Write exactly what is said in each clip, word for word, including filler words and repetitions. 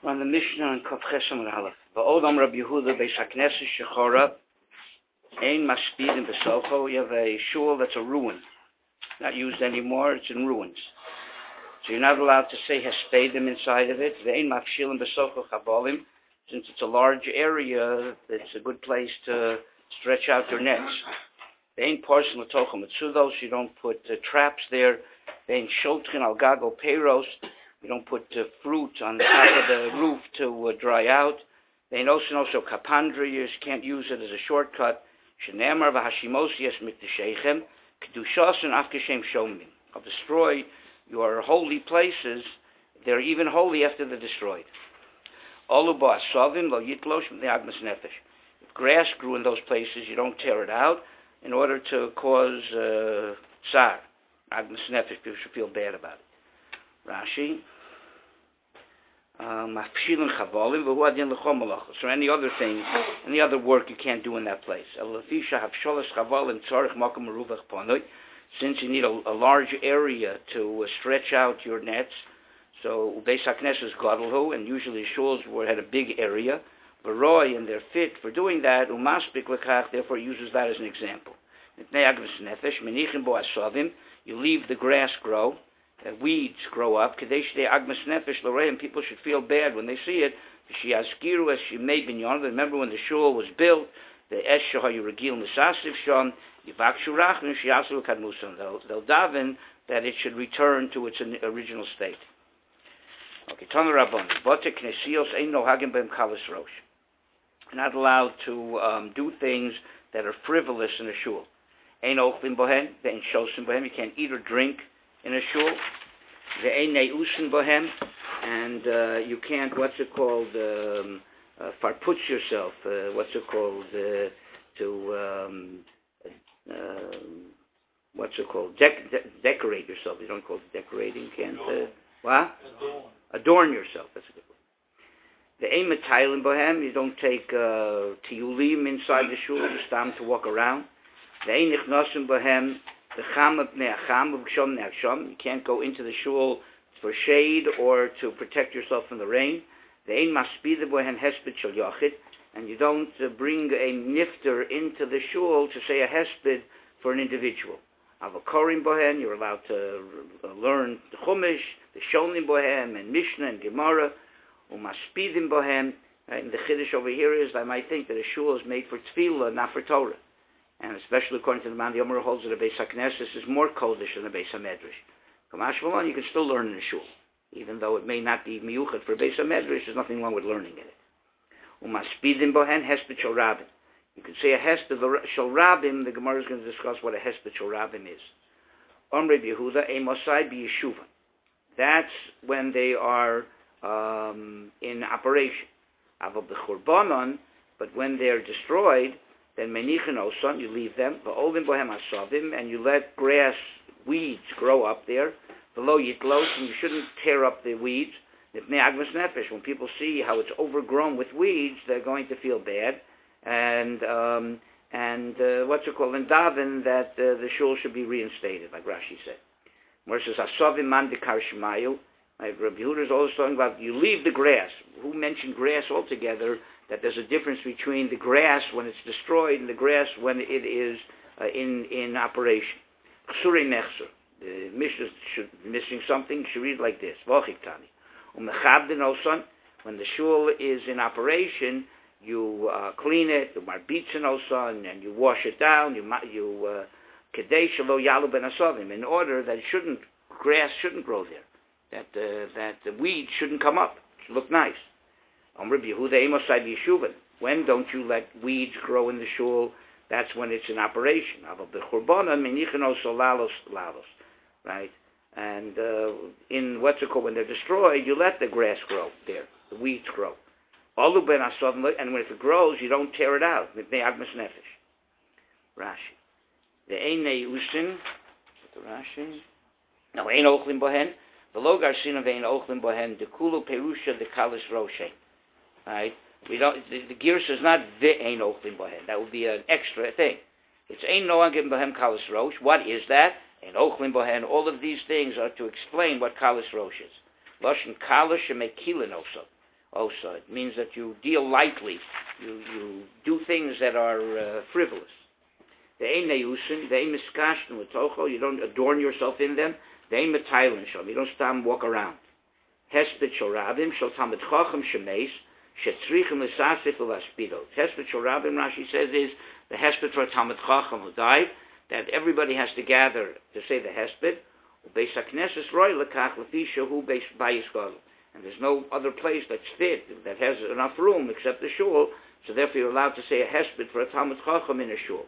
On the Mishnah and Kaf Chesam and Aleph. Va'odam Rabbi Yehuda Beis HaKnesses Shechora Ein Maspid in Besocho. You have a shul that's a ruin, not used anymore. It's in ruins, so you're not allowed to say Hespedim inside of it. Ve'ein Mafshil in Besocho Chavolim. Since it's a large area, it's a good place to stretch out your nets. Ve'ein Parsin L'Tochom Mitzudos. You don't put uh, traps there. Ve'ein Shotchin Al Gago Peiros. You don't put uh, fruit on the top of the roof to uh, dry out. They also also kapandra. You can't use it as a shortcut. Shenemar v'hashimosias mit'shechem kedushas and afkeshem shomim. I'll destroy your holy places. They're even holy after they're destroyed. Olu ba'asavim lo yitlosh m'ne'agmas nefesh. If grass grew in those places, you don't tear it out in order to cause uh, tsar, agmas nefesh. People should feel bad about it. Rashi. Mafshilin chavolim v'hu adin l'chol malachos. So any other thing, any other work you can't do in that place. Elafisha havsholas chavolim tzarich makom meruvach panoi. Since you need a, a large area to uh, stretch out your nets, so Beis HaKnesses gadolhu, and usually shuls were had a big area. V'roi, and they're fit for doing that. Umaspik lekach, therefore uses that as an example. Nitnei agmas nefesh menichin bo asavim. You leave the grass grow. Uh, weeds grow up. Kadesh de agmas nefesh l'reim. People should feel bad when they see it. She askiru as she made binyan. Remember when the shul was built, the esh shahayu regil nisasiv sham yivakshu rachnu shiasu kadmusan. They'll they'll daven that it should return to its original state. Okay, Tana Rabboni. Bote knesios ein no hagim b'em kalas rosh. You're not allowed to um, do things that are frivolous in a shul. Ein ochlim bohen, ve'ein shosim bohem. You can't eat or drink in a shul, ve'ein neusin bohem, and uh, you can't, what's it called, um, uh, farputz yourself, uh, what's it called, uh, to, um, uh, what's it called, De- de- decorate yourself. You don't call it decorating, can't, uh, what? Adorn. Adorn yourself, that's a good word. Ve'ein metaylim bohem, you don't take uh, tiyulim inside the shul, just time to walk around. Ve'ein nichnasim bohem, you can't go into the shul for shade or to protect yourself from the rain. And you don't uh, bring a nifter into the shul to say a hesped for an individual. You're allowed to learn the Chumash, the Shonim bohem, and Mishnah and Gemara. And the Chiddush over here is, I might think that a shul is made for tefillah, not for Torah. And especially according to the man, the Yomer holds that the Beis HaKnesses is more kodesh than the Beis HaMedrash. Kamash V'lon, you can still learn in the shul, even though it may not be miyuchat for Beis HaMedrash. There's nothing wrong with learning in it. Umaspidim bohen hesped shel rabim. You can say a hesped shel rabim. The Gemara is going to discuss what a hesped shel rabim is. Omrei Yehuda emosai b'yeshuva. That's when they are um, in operation. Avav b'churbanon, but when they are destroyed, then menichin oson, you leave them, va'olim bohem asavim, and you let grass, weeds grow up there, below yitlos, and you shouldn't tear up the weeds. Nipnei agmas nefesh, when people see how it's overgrown with weeds, they're going to feel bad, and um, and uh, what's it called, and daven that uh, the shul should be reinstated, like Rashi said. Where it says asavim man dekar shemayu, like Rabbi Yehuda is always talking about you leave the grass. Who mentioned grass altogether? That there's a difference between the grass when it's destroyed and the grass when it is uh, in in operation. Chsurei nechser. The Mishnah should be missing something. Should read like this: V'chiktani. Umechabden osan. When the shul is in operation, you uh, clean it, you marbitzen osan, and you wash it down. You you kedei shelo yalu ben asavim, in order that it shouldn't grass shouldn't grow there, that uh, that the weeds shouldn't come up. It should look nice. When don't you let weeds grow in the shul? That's when it's in operation. Right? And uh, in what's it called, when they're destroyed, you let the grass grow there, the weeds grow. And when if it grows, you don't tear it out. Rashi. The Einei Usin, Rashi. No, Ein Ochlim Bohen. The Logar Sin of Ein Ochlim Bohen, the Kulu Perusha, the Kalis Roshe. Right? We don't. The, the Girs is not the Ein Ochlim Bohen. That would be an extra thing. It's Ein Noagim Bohem Kalis Rosh. What is that? Ein Ochlim Bohen. All of these things are to explain what Kalis Rosh is. Lashon Kalis Shemekilin also. Also, it means that you deal lightly. You you do things that are uh, frivolous. The ein neyusin, the ein miskashten l'tocho. You don't adorn yourself in them. The ein metaylen shom. You don't stand walk around. Hesped shel rabim shel talmid chacham shemeis shetzrichim l'sasif l'vaspidot. Hesped shel rabim, Rashi says, is the hesped for a talmid chacham who died, that everybody has to gather to say the hesped. Beis hakneses roy lekach lefi shehu beis bayis gadol. And there's no other place that's fit, that has enough room except the shul, so therefore you're allowed to say a hesped for a talmid chacham in a shul.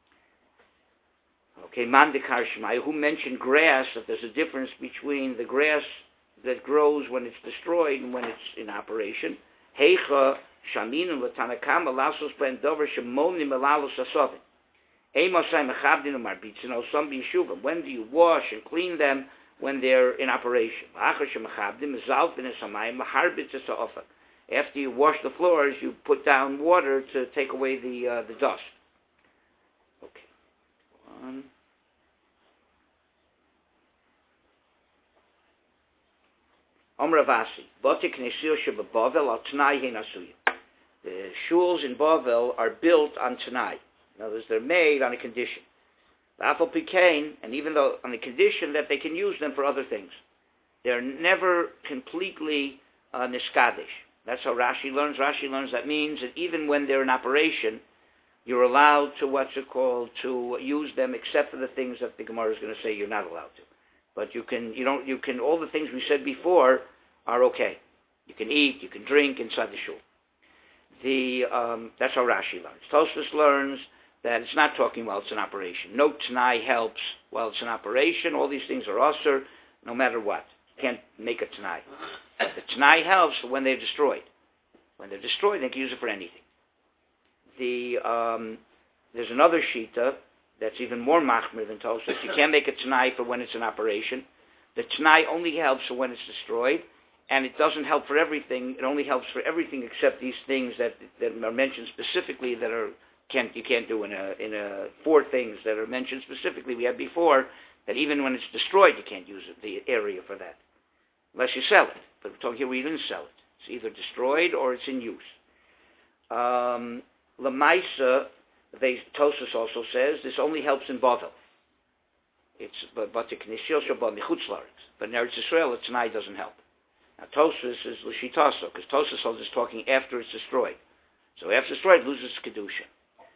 Okay, Mandikar Shmai, who mentioned grass, that there's a difference between the grass that grows when it's destroyed and when it's in operation. Heicha Shaminu Latanakama Lasos Ben Dover Shemoni Melalos Asovin. Eimosai Mechabdin Marbitzin O Some B'Yeshuvim. When do you wash and clean them? When they're in operation. After you wash the floors, you put down water to take away the uh, the dust. Okay. One. Omra Vasi. Botik Nesir Shebabavel al Tanai Henasuya. The shuls in Bavel are built on Tanai. In other words, they're made on a condition. Afal Pikain, and even though on the condition that they can use them for other things, they're never completely uh, niskadish. That's how Rashi learns. Rashi learns that means that even when they're in operation, you're allowed to, what's it called, to use them except for the things that the Gemara is going to say you're not allowed to. But you can, you don't, you can, all the things we said before are okay. You can eat, you can drink inside the shul. The, um, that's how Rashi learns. Tosfos learns that it's not talking while it's in operation. No Tanai helps while it's in operation. All these things are usher, no matter what. You can't make a Tanai. But the Tanai helps when they're destroyed. When they're destroyed, they can use it for anything. The um, there's another Shita that's even more machmir than Tosfos. You can't make a Tanai for when it's in operation. The Tanai only helps for when it's destroyed, and it doesn't help for everything. It only helps for everything except these things that, that are mentioned specifically that are Can't, you can't do in a in a four things that are mentioned specifically we had before, that even when it's destroyed you can't use it, the area for that unless you sell it. But we're talking here we didn't sell it. It's either destroyed or it's in use. Um, Lamaisa, they Tosfos also says this only helps in Bavel. It's but but the Knesiyos Shabbat Michutzlaritz. But in Eretz Yisrael the Tanai doesn't help. Now Tosfos is L'shitaso, because Tosfos is talking after it's destroyed. So after it's destroyed it loses kedusha.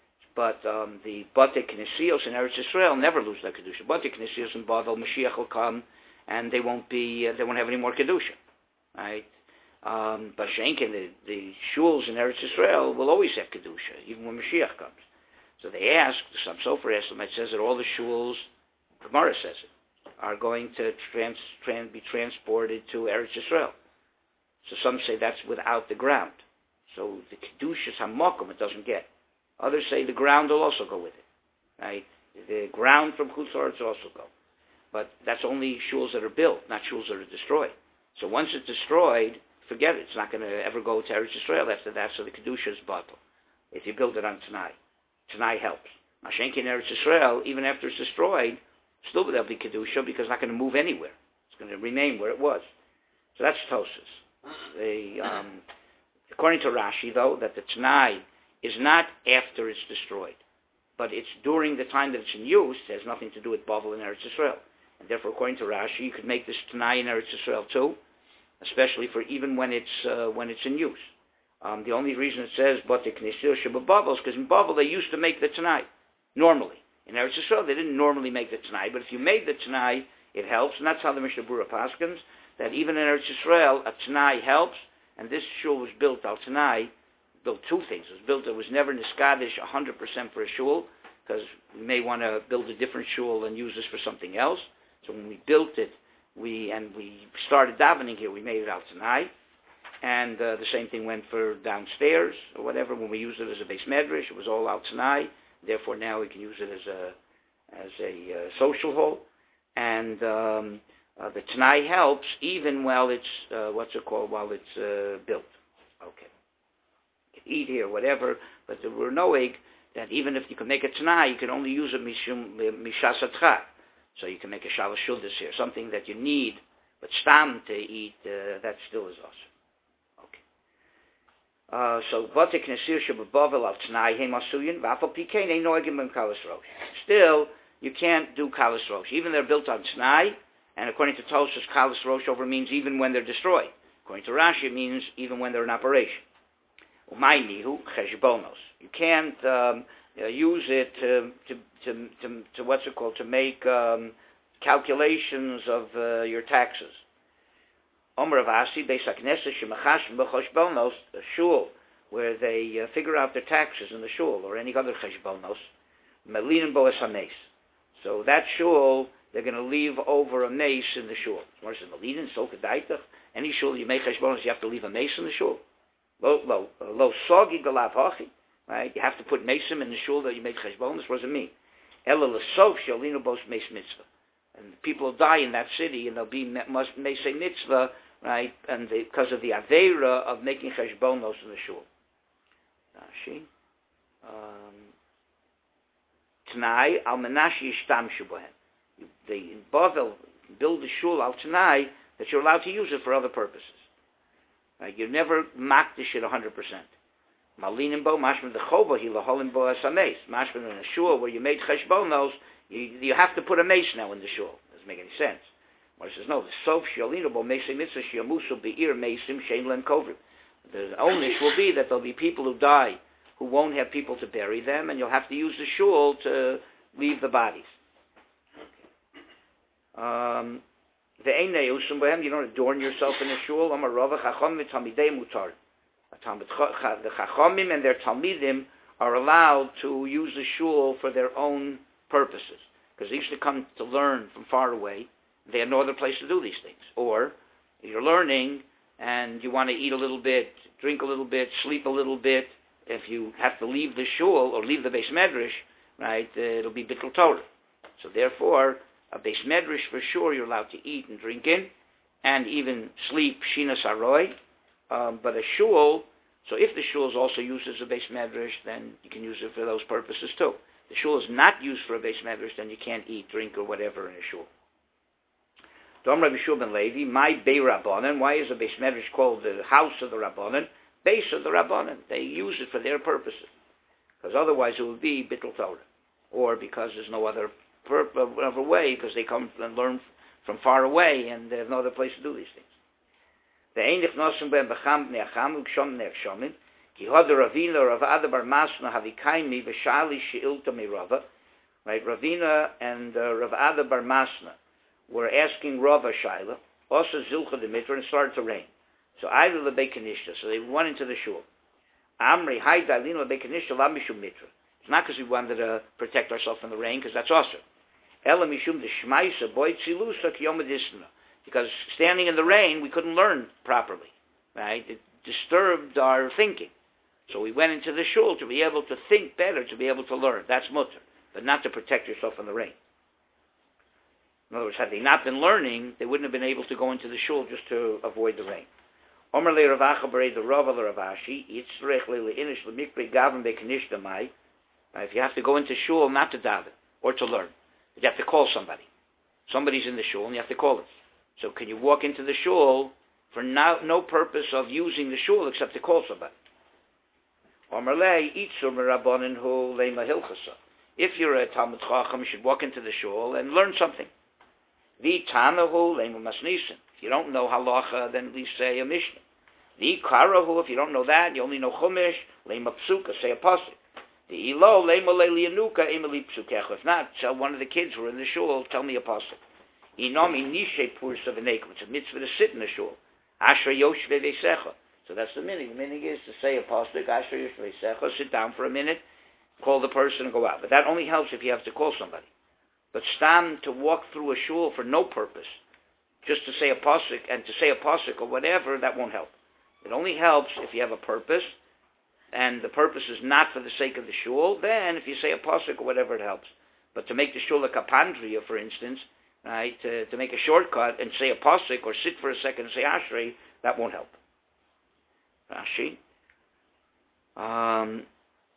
But um, the Bate Knesios in Eretz Yisrael never lose their kedusha. Bate Knesios in Bavel, Mashiach will come, and they won't be, uh, they won't have any more kedusha, right? Um, but Shenkin, the, the shuls in Eretz Yisrael will always have kedusha, even when Mashiach comes. So they ask, some Sofer estimate says that all the shuls, Gemara says it, are going to trans, trans, be transported to Eretz Yisrael. So some say that's without the ground. So the kedusha hamakom it doesn't get. Others say the ground will also go with it, right? The ground from Chutz La'aretz will also go. But that's only shuls that are built, not shuls that are destroyed. So once it's destroyed, forget it. It's not going to ever go to Eretz Yisrael after that, so the Kedusha is bottled. If you build it on Tanai. Tanai helps. Mashenki in Eretz Yisrael, even after it's destroyed, still there'll be Kedusha because it's not going to move anywhere. It's going to remain where it was. So that's Tosfos. The, um, according to Rashi, though, that the Tanai is not after it's destroyed, but it's during the time that it's in use. It has nothing to do with Bavel and Eretz Yisrael. And therefore, according to Rashi, you could make this Tanai in Eretz Yisrael too, especially for even when it's uh, when it's in use. Um, the only reason it says but the Knesiyos Shebabavel is because in Bavel they used to make the Tanai normally. In Eretz Yisrael they didn't normally make the Tanai, but if you made the Tanai, it helps, and that's how the Mishnah Berurah paskins, that even in Eretz Yisrael a Tanai helps, and this shul was built al Tanai. Built two things. It was built, it was never niskadish one hundred percent for a shul, because we may want to build a different shul and use this for something else. So when we built it, we and we started davening here, we made it al Tanai. And uh, the same thing went for downstairs or whatever. When we used it as a base medrash, it was all al Tanai. Therefore now we can use it as a as a uh, social hall. And um, uh, the Tanai helps even while it's, uh, what's it called, while it's uh, built. Okay. Eat here, whatever, but there were no egg that even if you can make a Tanai, you can only use it mishum mishasatcha. So you can make a shalosh shudas here, something that you need, but stam to eat, uh, that still is awesome. Okay. Uh, so, Bate Knesir Shababavel al Tnai He Masuyin, Vafal Pikein Ein Noegim Ben Kalas Rosh. Still, you can't do Kalas Rosh. Even they're built on Tnai, and according to Tosfos, Kalas Rosh over means even when they're destroyed. According to Rashi, it means even when they're in operation. Umaynihu Cheshbonos. You can't um, uh, use it to, to, to, to, to, what's it called, to make um, calculations of uh, your taxes. Omer Avasi, Beis HaKnesset, Shemachashim B'Choshbonos, a shul, where they uh, figure out their taxes in the shul, or any other Cheshbonos, Melinin Bo Es HaMeis. So that shul, they're going to leave over a mace in the shul. What is it, Melinin, Soka Daitach? Any shul you make Cheshbonos, you have to leave a mace in the shul. Lo, lo, lo sogi galav hachi, right? You have to put mesim in the shul that you make Cheshbonos. What does it mean? Ela l'sof shalinu bos meis mitzvah. And people will die in that city, and they'll be must meisei mitzvah, right? And they, because of the aveira of making cheshbonos in the shul. Rashi, Tanai al menashi yishtamshu bohem. They in Bavel build the shul al Tanai that you're allowed to use it for other purposes. Right? You never makdish it one hundred percent. Malinim bo mashman the choba hi laholim bo asameis. Mashman in a shul where you made cheshbonos. You, you have to put a mace now in the shul. Doesn't make any sense. Well, he says, no, the sof shalino mesim mitzvah shiamusu be'ir mesim shein len kovrim. The onus will be that there'll be people who die who won't have people to bury them, and you'll have to use the shul to leave the bodies. Um, the ein neusum bohem, you don't adorn yourself in the shul. Amar Rava chacham v'talmidei mutar. The chachamim and their talmidim are allowed to use the shul for their own purposes, because they used to come to learn from far away. They had no other place to do these things. Or if you're learning and you want to eat a little bit, drink a little bit, sleep a little bit, if you have to leave the shul or leave the Beis Medrash, right, uh, it'll be bittul Torah. So therefore, a Beis Medrash for sure you're allowed to eat and drink in, and even sleep Shina Saroi. Um, but a shul, so if the shul is also used as a Beis Medrash, then you can use it for those purposes too. The shul is not used for a Beis Medrash, then you can't eat, drink, or whatever in a shul. Dom Rabbi Shua ben Levi, my Bei Rabbanan. Why is a Beis Medrash called the house of the Rabbanan? Base of the Rabbanan. They use it for their purposes, because otherwise it would be bittul Torah, or because there's no other pur- other way, because they come and learn from far away and they have no other place to do these things. The Einich Nosum ben Becham bnei Acham Ugshom bnei Achshomim. Ki had Ravina Rav Ada bar Masna havikaimi v'shali she'ilta mirava. Right, Ravina and uh, Rav Ada bar Masna were asking Rav a shaila. Also Zilcha the Mitra, and it started to rain. So either the Bekanishta, so they went into the shul. Amri Hai Dalino Bekanishta La Mishum Mitra. It's not because we wanted to protect ourselves from the rain, because that's awesome. Ela Mishum the Shmaisa Boy Tzilusa Kiyomadisna. Because standing in the rain, we couldn't learn properly. Right? It disturbed our thinking. So we went into the shul to be able to think better, to be able to learn. That's mutter, but not to protect yourself from the rain. In other words, had they not been learning, they wouldn't have been able to go into the shul just to avoid the rain. Omer le Ravacha berei the Rava le Ravashi yitzrech le leinish lemikri gavin bekanishta mai. If you have to go into shul, not to daven or to learn, you have to call somebody. Somebody's in the shul, and you have to call them. So can you walk into the shul for no, no purpose of using the shul except to call somebody? If you're a Talmud Chacham, you should walk into the shul and learn something. If you don't know halacha, then at least say a mishnah. If you don't know that, you only know chumash, say a pasuk. If not, tell one of the kids who are in the shul, tell me a pasuk. It's a mitzvah to sit in the shul. So that's the minig. The minig is to say a pasuk, Asher Yishveisecha, sit down for a minute, call the person and go out. But that only helps if you have to call somebody. But stam to walk through a shul for no purpose, just to say a pasuk, and to say a pasuk or whatever, that won't help. It only helps if you have a purpose, and the purpose is not for the sake of the shul, then if you say a pasuk or whatever, it helps. But to make the shul a kapandria, for instance, right, to, to make a shortcut and say a pasuk or sit for a second and say Ashrei, that won't help. Rashi. Um,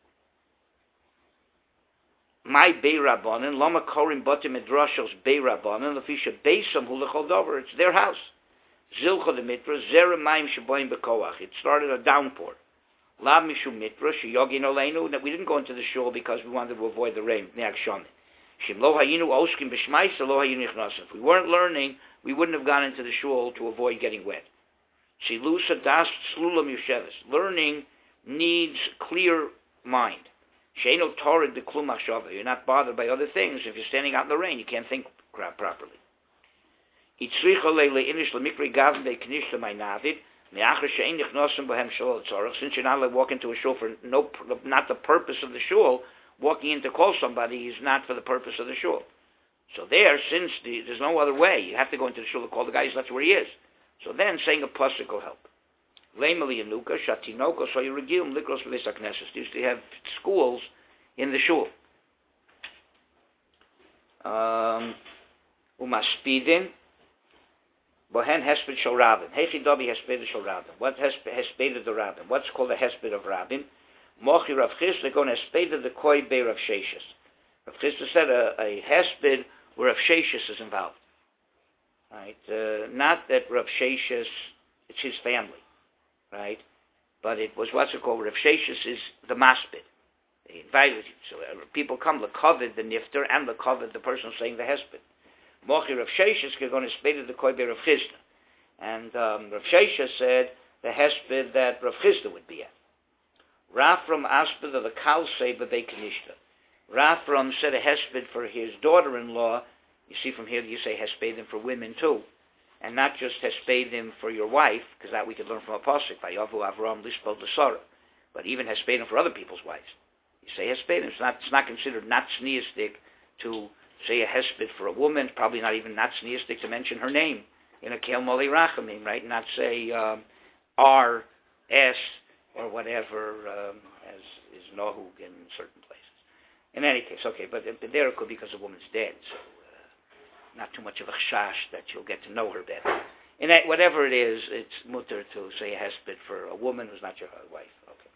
my Bei Rabbanan, Lama Korim Bati Midrashos Bei Rabbanan, Lafisha Beisam Hu Lechol Dover. It's their house. Zilcha the Mitra, Zera Maim Shaboim Bekoach. It started a downpour. La mishum mitra sheyogin oleinu, that we didn't go into the shul because we wanted to avoid the rain. Shim lo hayinu oskim b'shmaisa lo hayinu nichnasim. If we weren't learning, we wouldn't have gone into the shul to avoid getting wet. Shilusa das slulam yusheves. Learning needs clear mind. Sheino torrid the klum machshava. You're not bothered by other things. If you're standing out in the rain, you can't think properly. Itzricha leile inish lemikri gavin be'knish le'maynavid. Since you're not allowed to walk into a shul for no, not the purpose of the shul, walking in to call somebody is not for the purpose of the shul. So there, since the, there's no other way, you have to go into the shul to call the guy, that's where he is. So then saying a pasuk will help. Leimeli Yanuka, Shatinoko, so you regilum likros v'les hakneses. Used to have schools in the shul. Um, Umaspidin. Bohen hesped shel rabbin. Hechi dobi hesped shel rabbin. What hesped the rabbin? What's called the hesped of rabbin? Mochi Rav Chisda going hesped the koi be Rav Sheshes. Rav Chisda said a, a hesped where Rav Sheshes is involved. Right? Uh, not that Rav Sheshes, it's his family, right? But it was what's it called? Rav Sheshes is the maspid. They invited you. So uh, people come lekovid the nifter and lekovid the person saying the hesped. Mochi Rav Sheshes could go and hesped the koi be Rav Chisda. And um, Rav Sheshes said the hesped that Rav Chisda would be at. Rafram asped of the kalsei b'bei kanishta. Rafram said a hesped for his daughter-in-law. You see from here you say hespedim for women too, and not just hespedim for your wife, because that we could learn from a pasuk by Yavu Avram Lispol Desara, but even hespedim for other people's wives. You say hespedim. It's not. It's not considered not sneistic to say a hesped for a woman. It's probably not even not sneistic to mention her name in a kel moli rachamim, right? Not say um, R S or whatever um, as is nohug in certain places. In any case, okay, but, but there it could be because the woman's dead. So, not too much of a chash that you'll get to know her better. In that, whatever it is, it's mutter to say a hesped for a woman who's not your wife. Okay.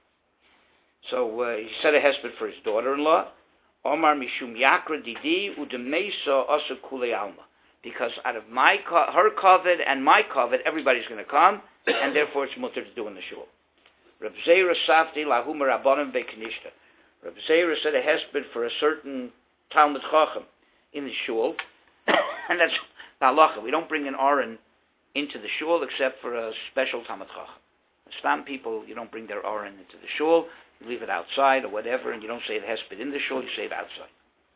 So uh, he said a hesped for his daughter-in-law. Omar mishum yakra didi udemesa asa kule alma. Because out of my her covet and my covet, everybody's going to come, and therefore it's mutter to do in the shul. Reb Zeira safti lahum rabbanim bekanishta. Reb Zeira said a hesped for a certain Talmud Chacham in the shul. And that's the halacha. We don't bring an aron into the shul except for a special Talmud Chacham. Stam people, you don't bring their aron into the shul. You leave it outside or whatever, and you don't say the hesped in the shul. You say it outside.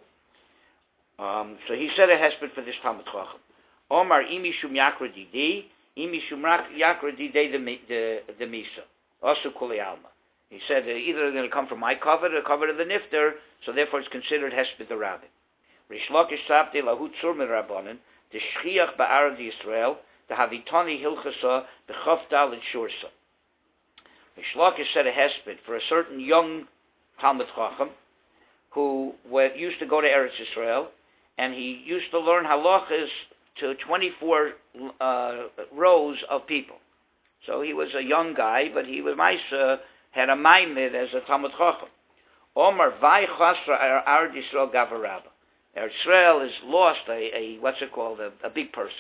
Um, so he said a hesped for this Talmud Chacham. Omar imi shum yakra didi, imi shum yakra didi the misa. Also kuli alma. He said uh, either they're going to come from my covet or the covet of the nifter, so therefore it's considered hesped the rabbin. Rish Lakish Sabte Lahu Tzur Min Rabbanan, the Shchiach Ba'arad Yisrael, the Havitani Hilchasa, the Chav Dalet Shursa. Rish Lakish said a hesped for a certain young Talmud Chacham who went, used to go to Eretz Yisrael, and he used to learn halachas to twenty-four uh, rows of people. So he was a young guy, but he was Maisa, had a maimed as a Talmud Chacham. Omar Vai Chasra Arad Yisrael Gavarabba. Israel is lost a, a what's it called a, a big person.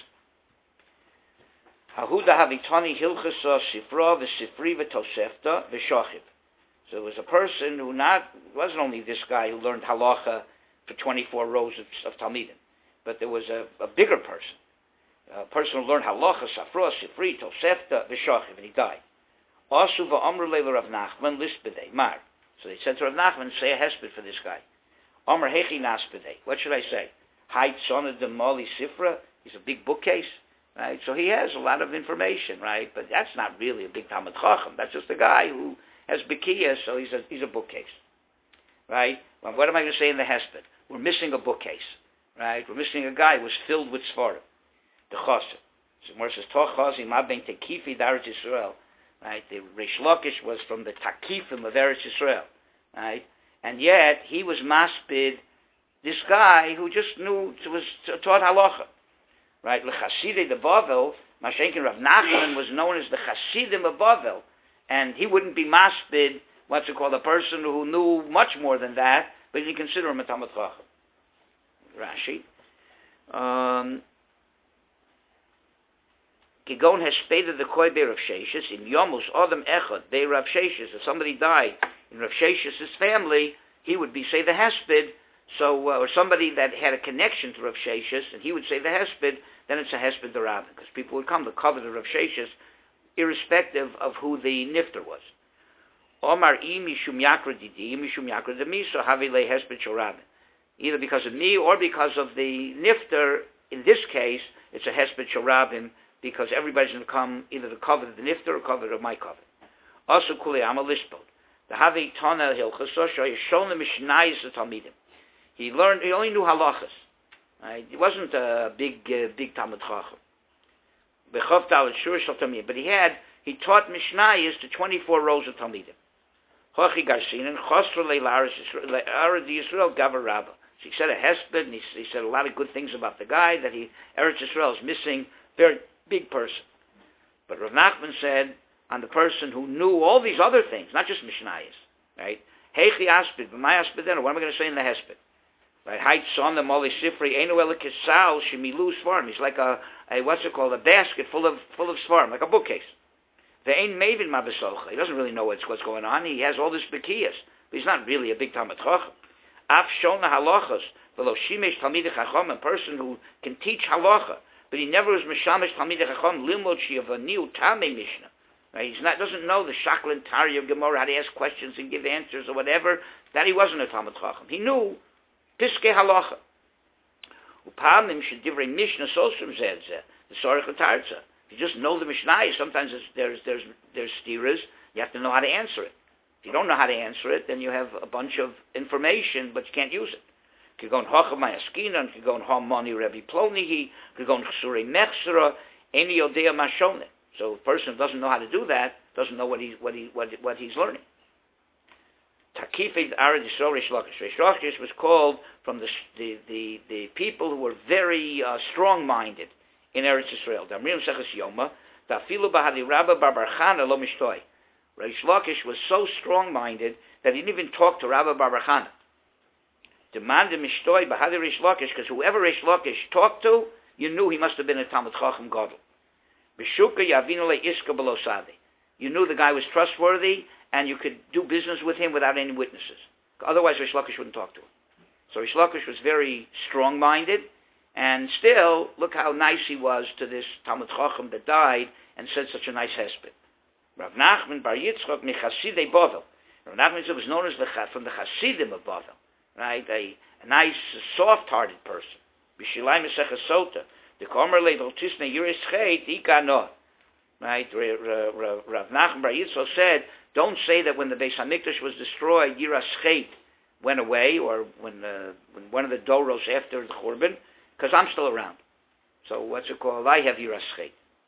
Hahuda havitani hilchasa sifra v'sifri v'tosefta v'shachiv. So it was a person who not wasn't only this guy who learned halacha for twenty-four rows of, of talmidim, but there was a, a bigger person, a person who learned halacha sifra sifri tosefta v'shachiv, and he died. Asu v'amru leila Rav Nachman lispedei mar. So they said to Rav Nachman, say a hesped for this guy. Amar Hechi Naspede. What should I say? Hait Sona de Mali Sifra. He's a big bookcase, right? So he has a lot of information, right? But that's not really a big Talmud Chacham. That's just a guy who has Bekiya, so he's a, he's a bookcase, right? Well, what am I going to say in the Hesped? We're missing a bookcase, right? We're missing a guy who was filled with Svarim. The Chassid. So where it says, Toch Chazi Ma Ben Tekifi Daretz Yisrael, right? The Rish Lakish was from the Takifim of Eretz Yisrael, right? And yet, he was maspid, this guy who just knew, was taught halacha. Right? L'chasidei de Bavel, Mashenkin Rav Nachman was known as the Chasidim of Bavel. And he wouldn't be maspid, what's it called, a person who knew much more than that, but he considered him a Talmud Chacham. Rashi. Um, Kigon hespeda the koi be Rav Sheshes in Yomus Adam Echad be Rav Sheshes. If somebody died in Rav Sheshes' family, he would be say the hesped. So, uh, or somebody that had a connection to Rav Sheshes, and he would say the hesped. Then it's a hesped derabin, because people would come to cover the Rav Sheshes, irrespective of who the nifter was. Omar I mishum yakra didi, mishum yakra demi, so havile hesped shorabin. Either because of me or because of the nifter. In this case, it's a hesped shorabin, because everybody's going to come either to cover the nifter or cover of my cover. Also kule ama lispod. The havi tana hilchasa shoyishon the mishnayis talmidim. He learned. He only knew halachas. Right? He wasn't a big, uh, big talmid chacham. But he had. He taught mishnayis to twenty-four rows of talmidim. Hochi garsinan chosra leilaris Yisrael gavar rabba. So he said a hesped, and he, he said a lot of good things about the guy that he Eretz Yisrael is missing. Very big person. But Rav Nachman said on the person who knew all these other things, not just mishnayis. Right? Heichi aspid, but my aspid then. What am I going to say in the hesped? Right, height son the moli sifri enu elikisal shemilu svarm. He's like a, a what's it called, a basket full of full of svarm, like a bookcase. The ein mavin mabesolcha. He doesn't really know what's what's going on. He has all this bekiyas, but he's not really a big talmid chacham. Af shona halachas v'lo shimesh talmidei chacham, a person who can teach halacha, but he never was mishamish talmidei chacham limod sheyavaniu tamei mishnah. Right, he's not doesn't know the shaklan tari of Gemara, how to ask questions and give answers or whatever. That he wasn't a talmid chacham. He knew Piske halacha. Upamim shedivrei mishnah sosrim zedze the sorich l'tarza. If you just know the mishnah, sometimes there's there's there's steerers. You have to know how to answer it. If you don't know how to answer it, then you have a bunch of information, but you can't use it. Could go in hochav mayaskinan, could go in hamani Rebbe Plonihi, could go in chsurei mechsera, any odea mashone. So a person who doesn't know how to do that doesn't know what he what he what what he's learning. Takifid Arad Yisrael Reish Lakish. Reish Lakish was called from the the the, the people who were very uh, strong-minded in Eretz Yisrael. Damrim Seches Yoma, Tafilu Bahadi Rabba Bar Chana Lo Mishtoi. Reish Lakish was so strong-minded that he didn't even talk to Rabba Bar Chana. Demanded Mishtoi Bahadi Reish Lakish, because whoever Reish Lakish talked to, you knew he must have been a Talmid Chacham Gadol. B'shuka Yavinu Le Iska Below Sadi. You knew the guy was trustworthy, and you could do business with him without any witnesses. Otherwise, Reish Lakish wouldn't talk to him. So Reish Lakish was very strong-minded, and still, look how nice he was to this Talmid Chacham that died and said such a nice hesped. Rav Nachman Bar Yitzchok Mechasidei Bavel. Rav Nachman was known as the, from the Hasidim of Bavel, right? A, a nice, soft-hearted person. B'shilai Meseches Sota. The Komer Level Tisne Yiris Cheit Ika No. Right? Rav Nachman Bar Yitzchok said, don't say that when the Beis Hamikdash was destroyed, Yiras Cheit went away, or when, uh, when one of the Doros after the Churban, because I'm still around. So what's it called? I have Yiras Cheit.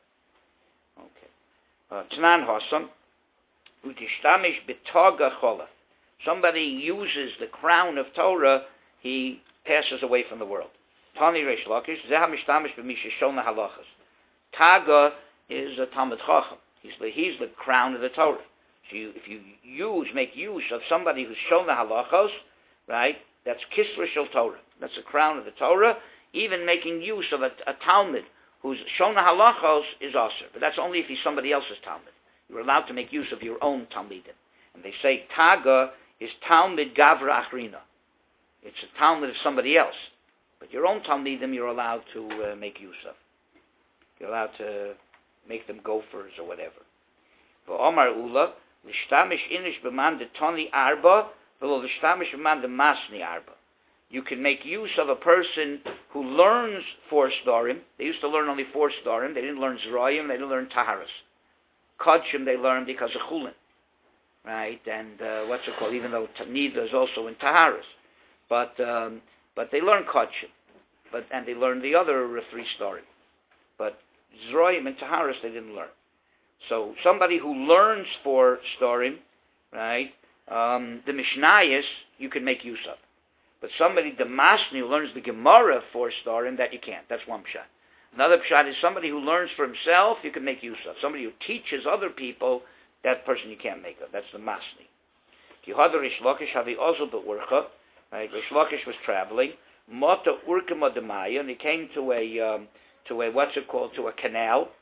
Okay. Tnan Hossam, Utishtamish B'toga Cholaf. Somebody uses the crown of Torah, he passes away from the world. Tani Reish Lakish, Zeha Mishtamish B'misha Shona Halachas. Taga is a Talmid Chacham. He's the, he's the crown of the Torah. So you, if you use, make use of somebody who's shown the halachos, right, that's Kisra Shel Torah. That's the crown of the Torah. Even making use of a, a Talmud who's shown the halachos is aser. But that's only if he's somebody else's Talmud. You're allowed to make use of your own Talmidim. And they say Taga is Talmud Gavra Achrina. It's a Talmud of somebody else. But your own Talmidim you're allowed to uh, make use of. You're allowed to make them gophers or whatever. For Omar Ula, L'shtamish inish b'man de toni arba, v'lo l'shtamish b'man de masni arba. You can make use of a person who learns four storim. They used to learn only four storim. They didn't learn zroyim. They didn't learn taharas. Kodshim they learned because of chulin, right? And uh, what's it called? Even though nida is also in taharas, but um, but they learn kodshim, but and they learned the other uh, three storim. But zroyim and taharas they didn't learn. So somebody who learns for storim, right, um, the Mishnayos, you can make use of. But somebody, the Masni, who learns the Gemara for storim, that you can't. That's one pshat. Another pshat is somebody who learns for himself, you can make use of. Somebody who teaches other people, that person you can't make of. That's the Masni. Kihada Rish Lakish havi also be'urcha. Right, Rish Lakish was traveling. Mota urkema demaya, and he came to a, um, to a, what's it called, to a canal.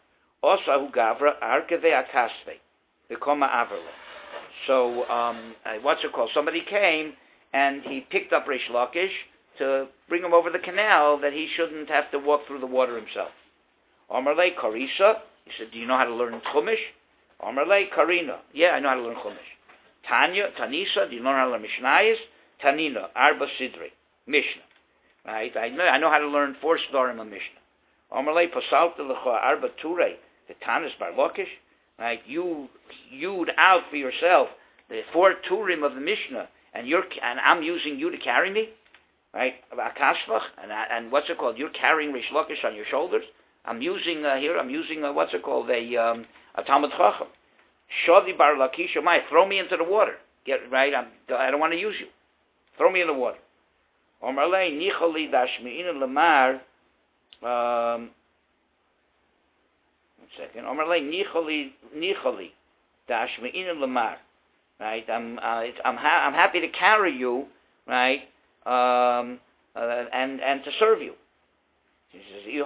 Osahu Gavra Arkeve Akasve, the Koma Averle. So, um, uh, what's it called? Somebody came and he picked up Rish Lakish to bring him over the canal that he shouldn't have to walk through the water himself. Omerle Karisa, he said, do you know how to learn Chumash? Omerle Karina, yeah, I know how to learn Chumash. Tanya, Tanisa, do you know how to learn Mishnayos? Tanina, Arba Sidri, Mishnah. Right? I know, I know how to learn four Sdorim of Mishnah. Omerle Pasalta Lecha Arba Ture, the Tanis Bar Lakish. Right? You hewed out for yourself the four Turim of the Mishnah, and you're and I'm using you to carry me. Right? Akashvach, and and what's it called? You're carrying Rish Lakish on your shoulders. I'm using uh, here. I'm using uh, what's it called? A um, a Talmud Chacham. Shadi Bar Lakish, Amai, throw me into the water. Get right. I'm, I don't want to use you. Throw me in the water. Omerlei Nicholi Dashmi'in Lamar. Um, one second. Omerlei Nicholi Nicholi Dashmi'in Lamar. Right. I'm uh, it's, I'm ha- I'm happy to carry you. Right. Um, uh, and and to serve you. He says,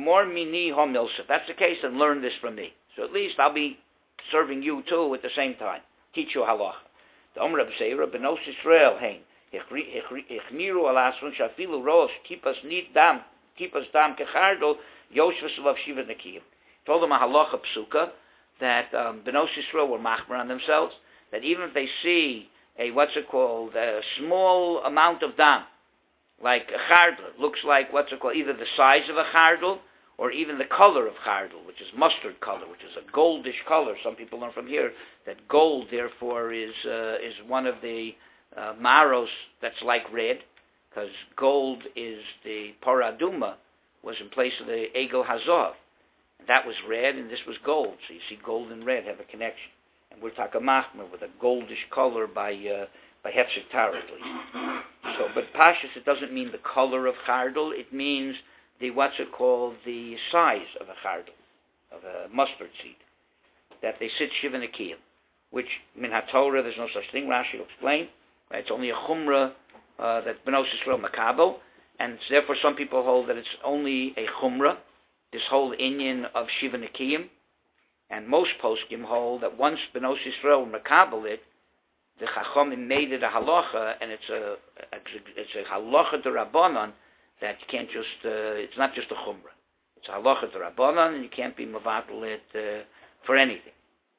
if that's the case, then learn this from me. So at least I'll be serving you too at the same time. Teach you halacha. The Omer Abseira, Benos Israel, hein, Ichmiru alasrun, Shafilu Rosh, keep us neat dam, keep us dam kechardo, Yoshvus of Shiva Nekiyim. Told them a halacha psuka that um, Benos Israel were machmer on themselves, that even if they see a, what's it called, a small amount of dam, like a chardal, looks like what's it called, either the size of a chardal or even the color of chardal, which is mustard color, which is a goldish color. Some people learn from here that gold, therefore, is uh, is one of the uh, maros that's like red, because gold is the paraduma, was in place of the egel hazov. And that was red, and this was gold. So you see gold and red have a connection. And we're talking machmer with a goldish color by uh, by hefsek tar at least. So, but pashas, it doesn't mean the color of chardal. It means the, what's it called, the size of a chardal, of a mustard seed, that they sit shiva nekiyim, which min haTorah, there's no such thing. Rashi will explain. Right? It's only a chumrah uh, that benos Yisrael makabel, and therefore some people hold that it's only a chumrah, this whole inyan of shiva nekiyim, and most poskim hold that once benos Yisrael makabel it, the Chachamim made it a halacha, and it's a it's a halacha to Rabbanan that you can't just uh, it's not just a chumrah. It's a halacha to Rabbanan, and you can't be mevatel it uh, for anything.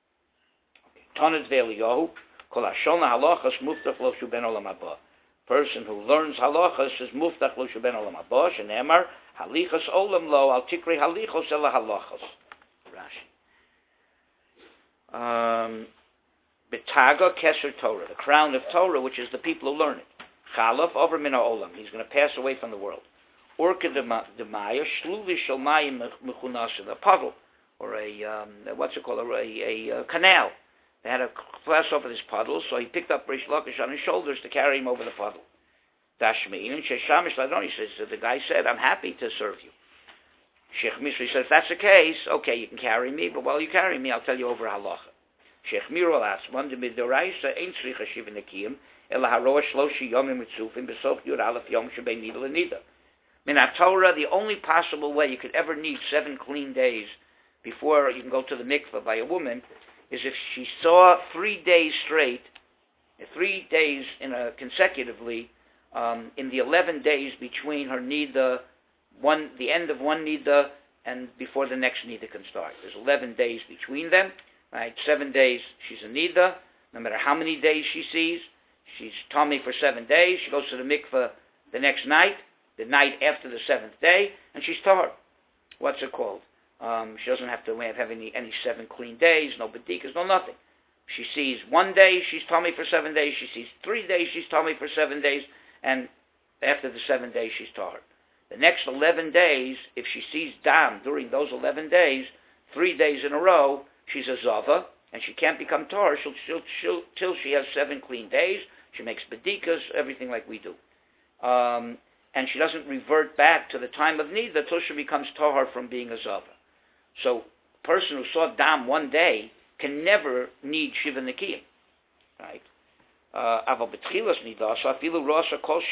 Tanit ve'Eliyahu kol hashona halachas muftach lo shu ben olam haba. Person who learns halachas is muftach lo shu ben olam haba. Shenemar halichas olam lo al tikri halichos ela halachas. Rashi. Um. Betaga Keser Torah, the crown of Torah, which is the people who learn it. Chalaf over mina olam, he's going to pass away from the world. Orka demaya shluvi shalmayim mechunasa, a puddle, or a um, what's it called, a, a, a canal. They had to pass over this puddle, so he picked up Rish Lakish on his shoulders to carry him over the puddle. Dashmi, and Sheshamish Ladoni says, so the guy said, I'm happy to serve you. Sheikh Misri says, if that's the case, okay, you can carry me, but while you carry me, I'll tell you over halacha. Sheikh Miro asks, one de midoraisa ain't sricha shiva nekiyim, ela haroa shloshi yomim mitzufim besoch yud aleph yom shebei nida lenida. Min haTorah, the only possible way you could ever need seven clean days before you can go to the mikveh by a woman is if she saw three days straight, three days in a consecutively, um, in the eleven days between her nida, one the end of one nida and before the next nida can start. There's eleven days between them. Right, seven days she's a nida. No matter how many days she sees, she's tummy for seven days. She goes to the mikveh the next night, the night after the seventh day, and she's tahor. What's it called? Um, she doesn't have to have, have any any seven clean days, no bedikas, no nothing. She sees one day, she's tummy for seven days. She sees three days, she's tummy for seven days, and after the seven days, she's tahor. The next eleven days, if she sees dam during those eleven days, three days in a row, she's a zava, and she can't become tahor she'll, she'll, she'll, till she has seven clean days. She makes bedikas, everything like we do. Um, and she doesn't revert back to the time of nida till she becomes tahor from being a zava. So a person who saw dam one day can never need shiva nekiyim. Right?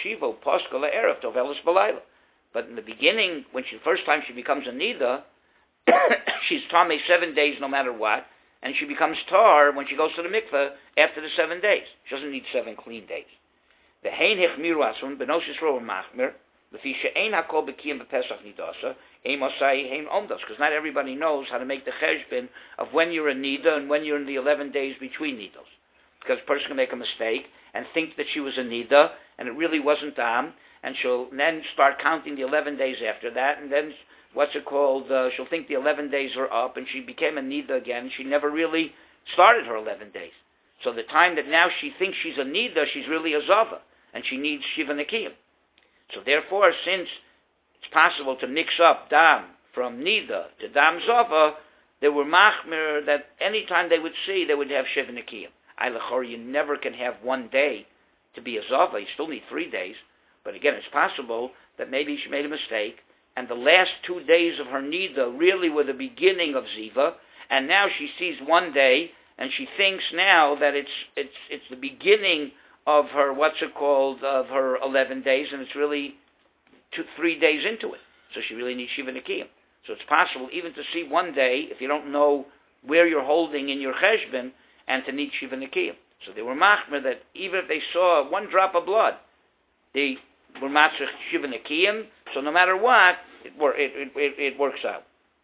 But in the beginning, when she first time she becomes a nida, she's Tameh seven days no matter what, and she becomes Tar when she goes to the mikveh after the seven days. She doesn't need seven clean days. The Hein Hechmiru Asun, Benos Yisroel Machmir, Lefi She'ein HaKol B'Kiyam B'Pesach Nidasa, Ein Mosai Hein Omdos, because not everybody knows how to make the cheshbon of when you're in Nida and when you're in the eleven days between Nidos. Because a person can make a mistake and think that she was a Nida, and it really wasn't Dam, and she'll then start counting the eleven days after that, and then, what's it called, uh, she'll think the eleven days are up, and she became a Nida again. She never really started her eleven days. So the time that now she thinks she's a Nida, she's really a Zava, and she needs Shiva Nekiyim. So therefore, since it's possible to mix up Dam from Nida to Dam Zava, they were machmir that any time they would see, they would have Shiva Nekiyim. Eilachor, you never can have one day to be a Zava. You still need three days. But again, it's possible that maybe she made a mistake, and the last two days of her Nida really were the beginning of Ziva, and now she sees one day, and she thinks now that it's it's it's the beginning of her, what's it called, of her eleven days, and it's really two, three days into it. So she really needs Shiva Nekiyim. So it's possible even to see one day, if you don't know where you're holding in your cheshbon, and to need Shiva Nekiyim. So they were machmer that even if they saw one drop of blood, they were matzach Shiva Nekiyim, so no matter what, it, wor- it, it, it, it works out.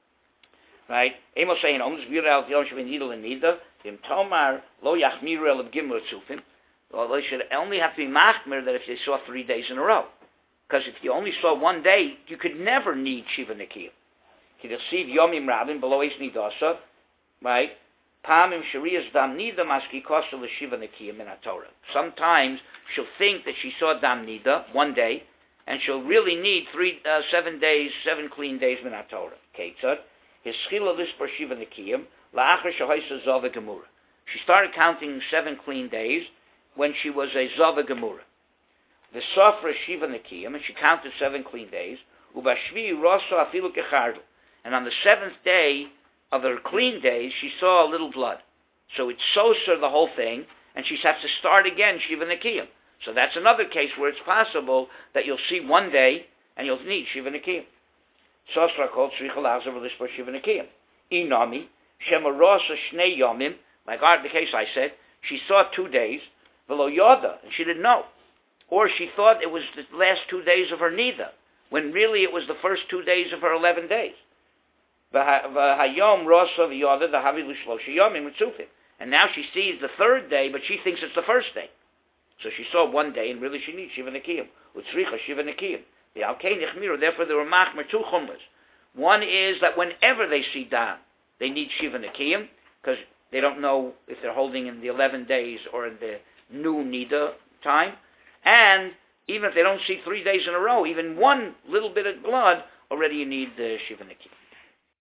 Right? Amos saying, Oms Viral Yom Shiva Nidal and Nida, Im Tomar Lo Yachmiru El Gimel Tzufim. Well, they should only have to be machmer that if they saw three days in a row. Because if you only saw one day, you could never need Shiva Nekiyim. You'll see Yomim Rabin below Eis Nidasa, right? Pamim Sharias Dam Nida Maski Kosta L'Shiva Nekiyim in HaTorah. Sometimes she'll think that she saw Dam Nida one day, and she'll really need three, uh, seven days, seven clean days in HaTorah. Ketzad, his Schila Lispar Shiva Nekiyim, La'achar Shahaisa Zava Gemura. She started counting seven clean days when she was a Zava Gemura. The Sofra Shiva Nekiyim, and she counted seven clean days, Ubashvi Rosa Afilu Kechardu. And on the seventh day of her clean days, she saw a little blood. So it sows her the whole thing, and she has to start again, Shiva Nekiyim. So that's another case where it's possible that you'll see one day, and you'll need Shiva Nekiyim. Sosra called Tzricha Lazav L'Spar Shiva Nekiyim. Inami, Shema Rosa Shnei Yomim, like the case I said, she saw two days, V'lo Yoda, and she didn't know. Or she thought it was the last two days of her Nida, when really it was the first two days of her eleven days. V'hayom Rosa V'yoda D'havi L'Shlosha Yomim Mitzufim. And now she sees the third day, but she thinks it's the first day. So she saw one day, and really she needs Shiva Nekiyim. Utzricha Shiva Nekiyim. The Alkei Nechmiru, therefore there were machmer two chumras. One is that whenever they see Dam, they need Shiva Nekiyim, because they don't know if they're holding in the eleven days or in the new Nida time. And even if they don't see three days in a row, even one little bit of blood, already you need uh, Shiva Nekiyim.